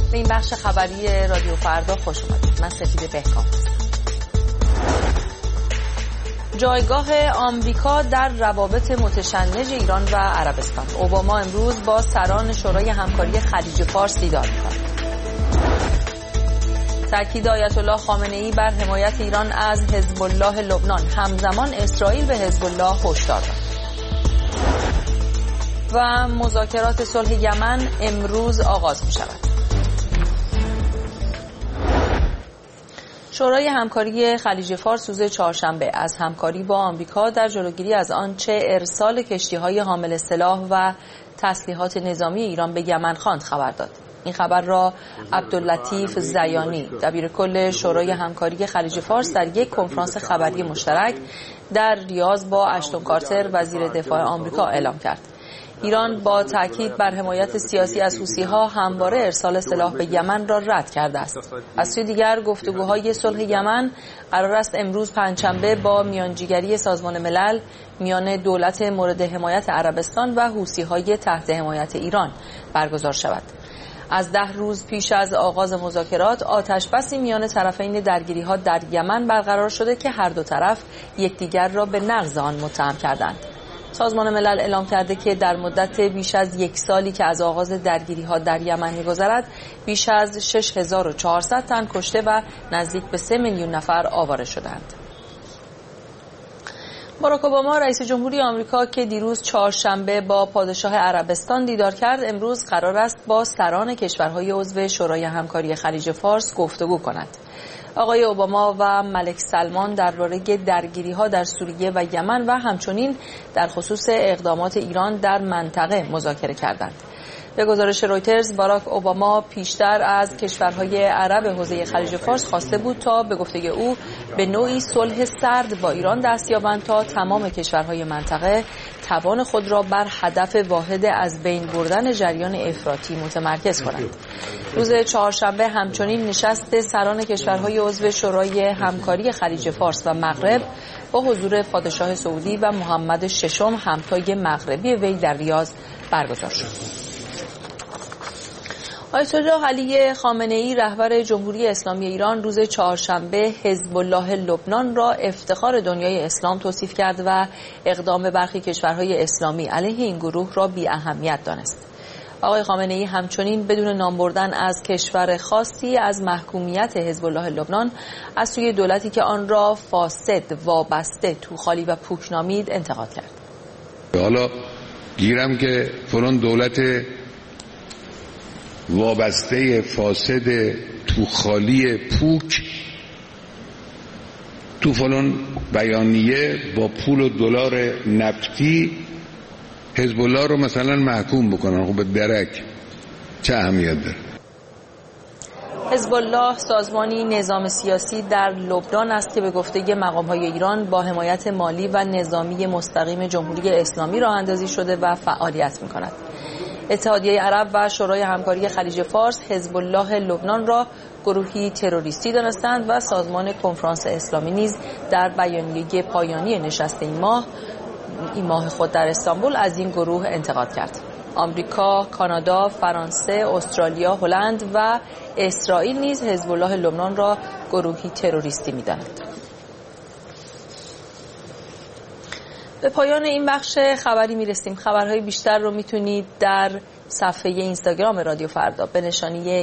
به این بخش خبری رادیو فردا خوش اومدید. من سپید بهکام هستم. جایگاه آمریکا در روابط متشنج ایران و عربستان. اوباما امروز با سران شورای همکاری خلیج فارس دیدار می‌کند. تاکید آیت الله خامنه‌ای بر حمایت ایران از حزب الله لبنان. همزمان اسرائیل به حزب الله هشدار داد. و مذاکرات صلح یمن امروز آغاز می‌شود. شورای همکاری خلیج فارس روز چهارشنبه از همکاری با آمریکا در جلوگیری از آنچه ارسال کشتی‌های حامل سلاح و تسلیحات نظامی ایران به یمن خواند خبر داد. این خبر را عبداللطیف زیانی دبیرکل شورای همکاری خلیج فارس در یک کنفرانس خبری مشترک در ریاض با اشتون کارتر وزیر دفاع آمریکا اعلام کرد. ایران با تاکید بر حمایت سیاسی از حوثی‌ها همواره ارسال سلاح به یمن را رد کرده است. از سوی دیگر گفتگوهای صلح یمن قرار است امروز پنجشنبه با میانجیگری سازمان ملل میان دولت مورد حمایت عربستان و حوثی‌های تحت حمایت ایران برگزار شود. از 10 روز پیش از آغاز مذاکرات آتش‌بسی میان طرفین درگیری‌ها در یمن برقرار شده که هر دو طرف یکدیگر را به نقض آن متهم کردند. سازمان ملل اعلام کرده که در مدت بیش از یک سالی که از آغاز درگیری‌ها در یمن می‌گذرد بیش از 6400 تن کشته و نزدیک به 3 میلیون نفر آواره شدند. باراک اوباما رئیس جمهوری آمریکا که دیروز چهارشنبه با پادشاه عربستان دیدار کرد، امروز قرار است با سران کشورهای عضو شورای همکاری خلیج فارس گفتگو کند. آقای اوباما و ملک سلمان درباره درگیری‌ها در سوریه و یمن و همچنین در خصوص اقدامات ایران در منطقه مذاکره کردند. به گزارش رویترز، باراک اوباما پیشتر از کشورهای عرب حوزه خلیج فارس خواسته بود تا به گفته او به نوعی صلح سرد با ایران دست یابند تا تمام کشورهای منطقه توان خود را بر هدف واحد از بین بردن جریان افراطی متمرکز کنند. روز چهارشنبه همچنین نشست سران کشورهای عضو شورای همکاری خلیج فارس و مغرب با حضور پادشاه سعودی و محمد ششم همتای مغربی وی در ریاض برگزار شد. آیت الله علی خامنه‌ای رهبر جمهوری اسلامی ایران روز چهارشنبه حزب الله لبنان را افتخار دنیای اسلام توصیف کرد و اقدام برخی کشورهای اسلامی علیه این گروه را بی اهمیت دانست. آقای خامنه‌ای همچنین بدون نام بردن از کشور خاصی از محکومیت حزب الله لبنان از سوی دولتی که آن را فاسد، وابسته، توخالی و پوک نامید انتقاد کرد. حالا گیرم که فلان دولت وابسته، فاسد، توخالی، پوک تو فلان بیانیه با پول و دلار نفتی حزب الله رو مثلا محکوم بکنن. خب به درک چه اهمیت داره؟ حزب الله سازمانی نظام سیاسی در لبنان است که به گفته مقام‌های ایران با حمایت مالی و نظامی مستقیم جمهوری اسلامی راه اندازی شده و فعالیت می‌کند. اتحادیه عرب و شورای همکاری خلیج فارس حزب الله لبنان را گروهی تروریستی دانستند و سازمان کنفرانس اسلامی نیز در بیانیه پایانی نشست این ماه خود در استانبول از این گروه انتقاد کرد. آمریکا، کانادا، فرانسه، استرالیا، هلند و اسرائیل نیز حزب الله لبنان را گروهی تروریستی می‌دانند. به پایان این بخش خبری میرسیم. خبرهای بیشتر رو میتونید در صفحه اینستاگرام رادیو فردا به نشانی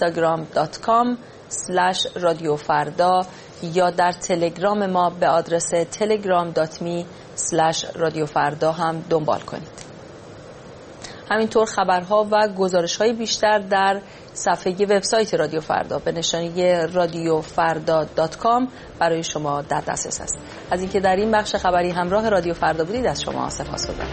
instagram.com/radiofarda یا در تلگرام ما به آدرس telegram.me/radiofarda هم دنبال کنید. همینطور خبرها و گزارش‌های بیشتر در صفحه وبسایت رادیو فردا به نشانی radiofarda.com برای شما در دسترس است. از اینکه در این بخش خبری همراه رادیو فردا بودید از شما سپاسگزارم.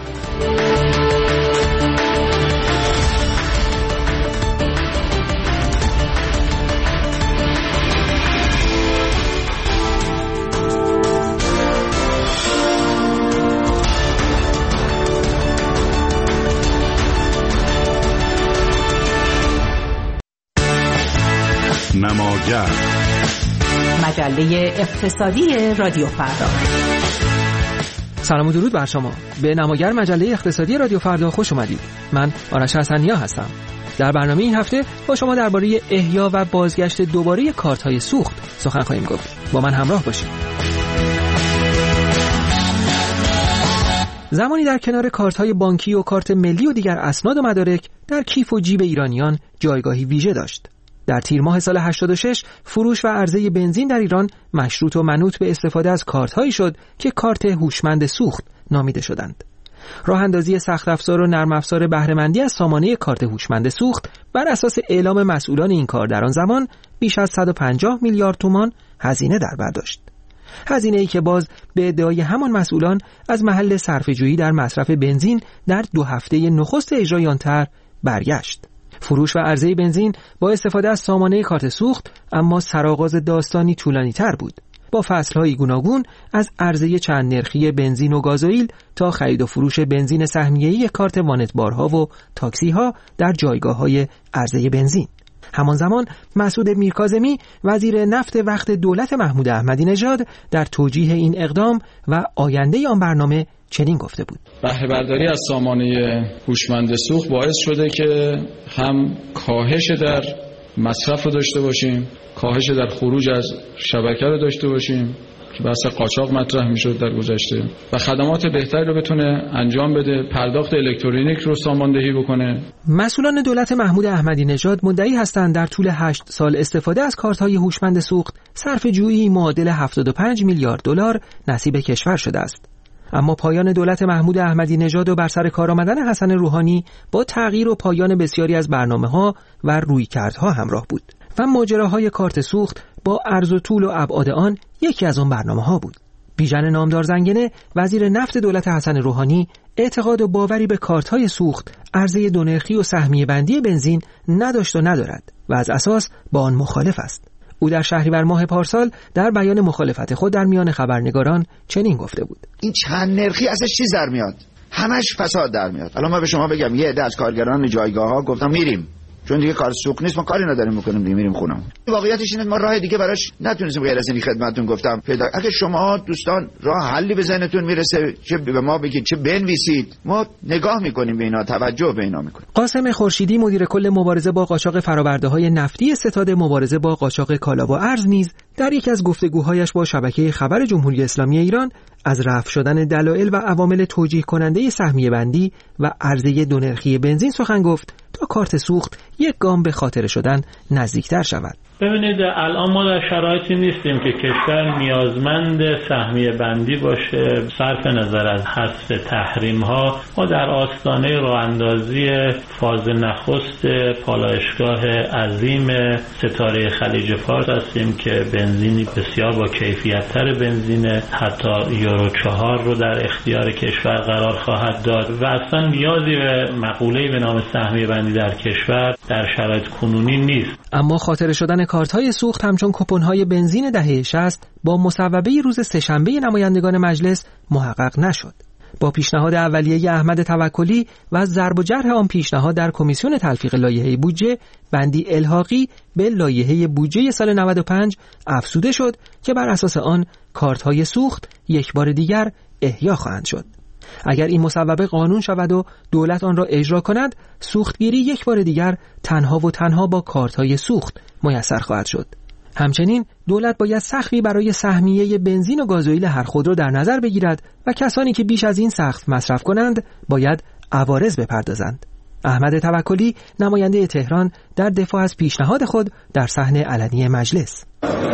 نماگر مجله اقتصادی رادیو فردا. سلام و درود بر شما. به نماگر مجله اقتصادی رادیو فردا خوش اومدید. من آرش حسنیا هستم. در برنامه این هفته با شما درباره احیا و بازگشت دوباره کارت‌های سوخت سخن خواهیم گفت. با من همراه باشید. زمانی در کنار کارت‌های بانکی و کارت ملی و دیگر اسناد و مدارک در کیف و جیب ایرانیان جایگاهی ویژه داشت. در تیر ماه سال 86 فروش و عرضه بنزین در ایران مشروط و منوط به استفاده از کارت‌هایی شد که کارت هوشمند سوخت نامیده شدند. راه اندازی سخت افزار و نرم افزار بهره مندی از سامانه کارت هوشمند سوخت بر اساس اعلام مسئولان این کار در آن زمان بیش از 150 میلیارد تومان هزینه در بر داشت. هزینه‌ای که باز به ادعای همان مسئولان از محل صرفه‌جویی در مصرف بنزین در 2 هفته نخست اجرای آن طرح برگشت. فروش و عرضه بنزین با استفاده از سامانه کارت سوخت اما سرآغاز داستانی طولانی‌تر بود، با فصل‌های گوناگون از عرضه چند نرخی بنزین و گازوئیل تا خرید و فروش بنزین سهمیه‌ای کارت وانتبارها و تاکسی‌ها در جایگاه‌های عرضه بنزین. همان زمان مسعود میرکاظمی وزیر نفت وقت دولت محمود احمدی نژاد در توجیه این اقدام و آینده آن برنامه چنین گفته بود: بهره برداری از سامانه هوشمند سوخت باعث شده که هم کاهش در مصرف رو داشته باشیم، کاهش در خروج از شبکه رو داشته باشیم که بحث قاچاق مطرح میشد در گذشته و خدمات بهتری رو بتونه انجام بده، پرداخت الکترونیک رو ساماندهی بکنه. مسئولان دولت محمود احمدی نژاد مدعی هستند در طول 8 سال استفاده از کارت‌های هوشمند سوخت صرفه‌جویی معادل 75 میلیارد دلار نصیب کشور شده است. اما پایان دولت محمود احمدی نژاد و بر سر کار آمدن حسن روحانی با تغییر و پایان بسیاری از برنامه‌ها و رویکردها همراه بود و ماجراهای کارت سوخت با عرض و طول و ابعاد آن یکی از آن برنامه‌ها بود. بیژن نامدار زنگنه وزیر نفت دولت حسن روحانی اعتقاد و باوری به کارت‌های سوخت، عرضه دونرخی و سهمیه بندی بنزین نداشت و ندارد و از اساس با آن مخالف است. او در شهریور ماه پارسال در بیان مخالفت خود در میان خبرنگاران چنین گفته بود: این چند نرخی ازش چی در میاد؟ همش فساد در میاد. الان ما به شما بگم یه عده از کارگران جایگاه‌ها گفتم میریم، چون دیگه کار سوخت نیست، ما کاری نداریم میکنیم، دیگه میریم خونم. واقعیتش اینه ما راه دیگه براش نتونستیم غیر از این خدمتتون گفتم پیدا. اگه شما دوستان راه حلی به ذهنتون میرسه چه به ما بگید چه بنویسید، ما نگاه میکنیم به اینا، توجه به اینا میکنیم. قاسم خورشیدی مدیر کل مبارزه با قاچاق فرآورده‌های نفتی ستاد مبارزه با قاچاق کالا و ارز نیز در یکی از گفتگوهایش با شبکه خبر جمهوری اسلامی ایران از رفع شدن دلایل و عوامل توجیه کننده سهمیه بندی و عرضه دونرخی بنزین سخن گفت تا کارت سوخت یک گام به خاطره شدن نزدیکتر شود. ببینید الان ما در شرایطی نیستیم که کشور نیازمند سهمیه بندی باشه. صرف نظر از حذف تحریم ها ما در آستانه راه اندازی فاز نخست پالایشگاه عظیم ستاره خلیج فارس هستیم که بنزینی بسیار با کیفیت تر بنزین حتی یورو 4 رو در اختیار کشور قرار خواهد داد و اصلا نیازی به مقوله‌ای به نام سهمیه بندی در کشور در شرایط کنونی نیست. اما خاطره شدن کارت‌های سوخت همچون کوپن‌های بنزین دهه 60 با مصوبه روز سه‌شنبه نمایندگان مجلس محقق نشد. با پیشنهاد اولیه احمد توکلی و ضرب و جرح آن پیشنهاد در کمیسیون تلفیق لایحه بودجه، بندی الحاقی به لایحه بودجه سال 95 افزوده شد که بر اساس آن کارت‌های سوخت یک بار دیگر احیا خواهند شد. اگر این مصوبه قانون شود و دولت آن را اجرا کند، سوختگیری یک بار دیگر تنها و تنها با کارت‌های سوخت میسر خواهد شد. همچنین دولت باید سقفی برای سهمیه بنزین و گازوئیل هر خودرو در نظر بگیرد و کسانی که بیش از این سقف مصرف کنند باید عوارض بپردازند. احمد توکلی نماینده تهران در دفاع از پیشنهاد خود در صحن علنی مجلس: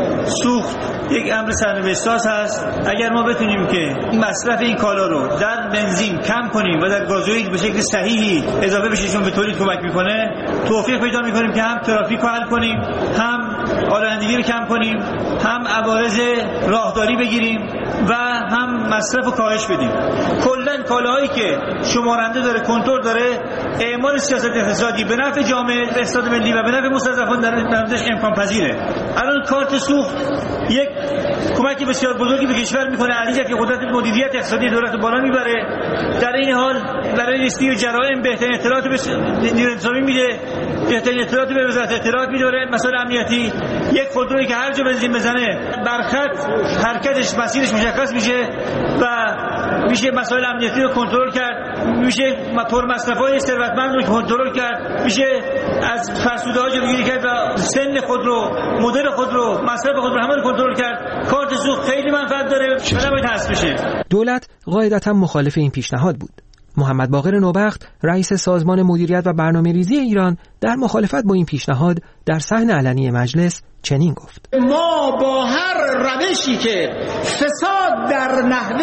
سوخت یک امر سرنوشت‌ساز هست. اگر ما بتونیم که مصرف این کالا رو در بنزین کم کنیم و در گازوئیل به شکل صحیحی اضافه بشه چون به تولید کمک میکنه، توفیق پیدا میکنیم که هم ترافیک رو حل کنیم، هم آلودگی رو کم کنیم، هم عوارض راهداری بگیریم و هم مصرف رو کاهش بدیم. کلاً کالاهایی که شمارنده داره، کنترل داره، اعمال سیاست اقتصادی به نفع جامعه، اقتصاد ملی و به نفع مستضعفان در موردش امکان پذیره. الان کارت سوخت یک کمکی بسیار بزرگی به کشور میکنه، علیه که قدرت مدیریت اقتصادی دولت رو بالا میبره. در این حال برای رسیدگی به جرائم بهترین اطلاعات به نیروی انتظامی میده، بهترین اطلاعات به وزارت اطلاعات میده. مسائل امنیتی، یک خودرویی که هر جا بنزین بزنه برخط حرکتش مسیرش مشخص میشه و میشه مسائل امنیتی رو کنترل کرد، میشه پرمصرفای ثروتمند رو کنترل کرد، میشه از فرسوده‌ها جلوگیری کرد و سن خود رو، مدل خود رو، مصرف خود رو همه رو کنترل کرد. کارت سوخت خیلی منفعت داره و نباید حذف بشه. دولت قاعدتاً مخالف این پیشنهاد بود. محمد باقر نوبخت، رئیس سازمان مدیریت و برنامه‌ریزی ایران، در مخالفت با این پیشنهاد در صحن علنی مجلس چنین گفت: ما با هر روشی که فساد در نحوه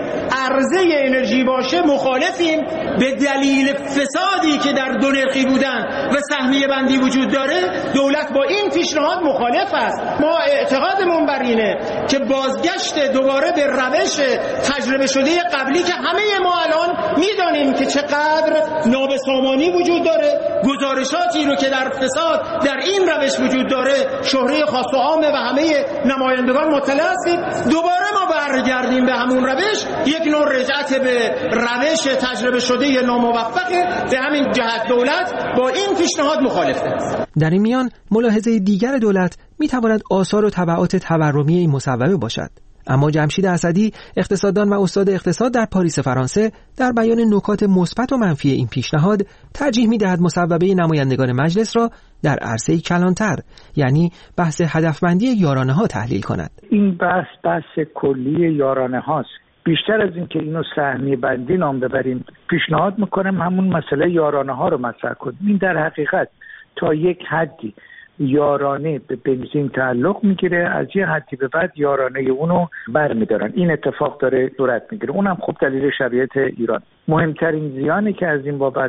عرضه انرژی باشه مخالفیم. به دلیل فسادی که در دو نرخی بودن و سهمیه بندی وجود داره، دولت با این پیشنهاد مخالف است. ما اعتقادمون بر اینه که بازگشت دوباره به روش تجربه شده قبلی که همه ما الان میدانیم که چقدر نابسامانی وجود داره، گزارشاتی رو که در فساد در این روش وجود داره شهره خاص و عامه و همه نمایندگان مطلع هستید. دوباره ما برگردیم به همون روش، یک نوع رجعت به روش تجربه شده ناموفقه. به همین جهت دولت با این پیشنهاد مخالفه. در این میان ملاحظه دیگر دولت میتواند آثار و تبعات تورمی این مصوبه باشد. اما جمشید اسدی، اقتصاددان و استاد اقتصاد در پاریس فرانسه، در بیان نکات مثبت و منفی این پیشنهاد ترجیح می‌دهد مصوبه نمایندگان مجلس را در عرصه‌ای کلانتر، یعنی بحث هدفمندی یارانه‌ها تحلیل کند. این بحث کلی یارانه هاست. بیشتر از این که اینو سهمیه بندی نام ببریم، پیشنهاد میکنم همون مسئله یارانه ها رو مطرح کنیم. این در حقیقت تا یک حدی یارانه به بنزین تعلق میگیره، از یه حدی به بعد یارانه اونو برمیدارن. این اتفاق داره صورت میگیره. اونم خب دلیل شرایط ایران. مهمترین زیانی که از این بابت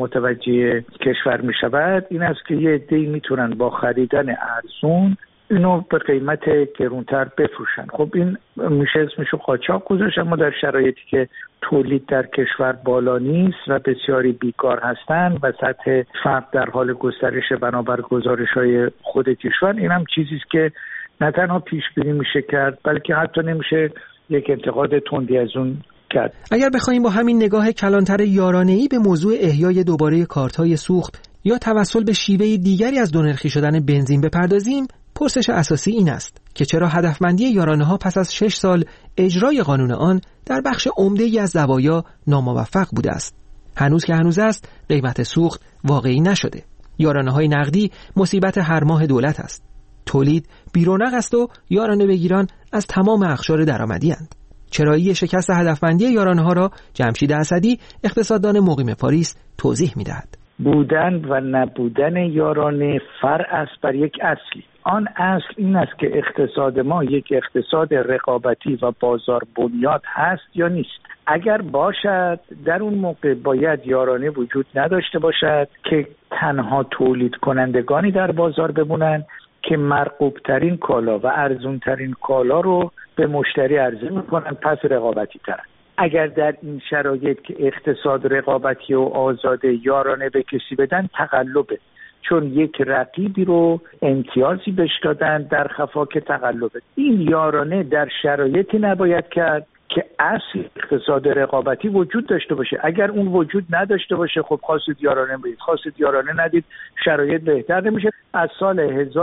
متوجه کشور میشود این است که یه عده‌ای میتونن با خریدن ارزون اینو به قیمت گرونتر بفروشن. خب این میشه اسمشو قاچاق گذاشت. اما در شرایطی که تولید در کشور بالا نیست و بسیاری بیکار هستن و سطح فقر در حال گسترش بنابر گزارش‌های خود کشور، این هم چیزی است که نه تنها پیش بینی میشه کرد بلکه حتی نمیشه یک انتقاد تندی از اون کرد. اگر بخوایم با همین نگاه کلانتر یارانه‌ای به موضوع احیای دوباره کارت‌های سوخت یا توسل به شیوه دیگری از دونرخی شدن بنزین بپردازیم، پرسش اساسی این است که چرا هدفمندی یارانه‌ها پس از 6 سال اجرای قانون آن در بخش عمده‌ای از زوایا ناموفق بوده است. هنوز که هنوز است، قیمت سوخت واقعی نشده. یارانه‌های نقدی مصیبت هر ماه دولت است. تولید بیرونق است و یارانه بگیران از تمام اقشار درآمدی اند. چرایی شکست هدفمندی یارانه‌ها را جمشید اسدی، اقتصاددان مقیم پاریس، توضیح می‌دهد. بودن و نبودن یارانه فرع است بر یک اصلی. آن اصل این است که اقتصاد ما یک اقتصاد رقابتی و بازار بنیاد هست یا نیست. اگر باشد در اون موقع باید یارانه وجود نداشته باشد که تنها تولید کنندگانی در بازار بمونن که مرغوب ترین کالا و ارزون ترین کالا رو به مشتری عرضه میکنن، پس رقابتی ترن. اگر در این شرایط که اقتصاد رقابتی و آزاده یارانه به کسی بدن، تقلبه، چون یک رقیبی رو امتیازی بهش دادن در خفا که تقلبه. این یارانه در شرایطی نباید کرد که اصل اقتصاد رقابتی وجود داشته باشه. اگر اون وجود نداشته باشه، خب خواستید یارانه بدید، خواستید یارانه ندید، شرایط بهتر نمیشه. از سال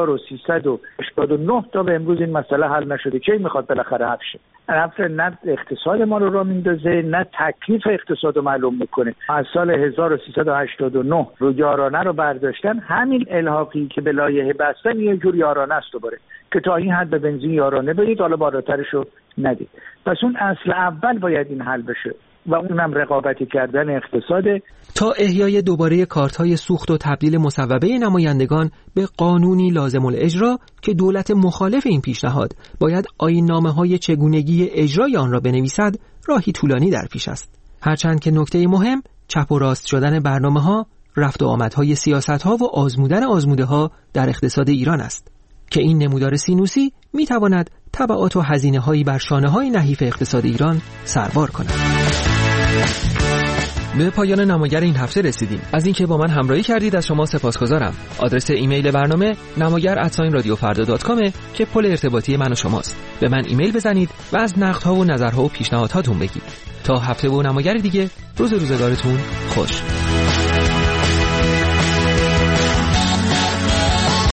1389 تا به امروز این مسئله حل نشده. کی میخواد بالاخره حل شه؟ نه اقتصاد ما رو میندازه، نه تکلیف اقتصاد رو معلوم میکنه. از سال 1389 رو یارانه رو برداشتن، همین الحاقی که به لایحه بستن یه جور یارانه است دوباره که تا این حد به بنزین یارانه بدید، حالا بالاترش رو ندید. پس اون اصل اول باید این حل بشه و اونم رقابتی کردن اقتصاده. تا احیای دوباره کارت‌های سوخت و تبدیل مصوبه نمایندگان به قانونی لازم الاجرا که دولت مخالف این پیشنهاد باید آیین‌نامه‌های چگونگی اجرای آن را بنویسد، راهی طولانی در پیش است. هرچند که نکته مهم چپ و راست شدن برنامه‌ها، رفت و آمدهای سیاست‌ها و آزمودن آزموده‌ها در اقتصاد ایران است که این نمودار سینوسی می‌تواند تبعات و هزینه‌هایی بر شانه‌های نحیف اقتصاد ایران سروار کند. به پایان نماگر این هفته رسیدیم. از اینکه با من همراهی کردید از شما سپاسگزارم. آدرس ایمیل برنامه namagar@radiofarda.com که پل ارتباطی من و شماست. به من ایمیل بزنید و از نقدها و نظرها و پیشنهاداتتون بگید. تا هفته و نماگر دیگه، روزگارتون خوش.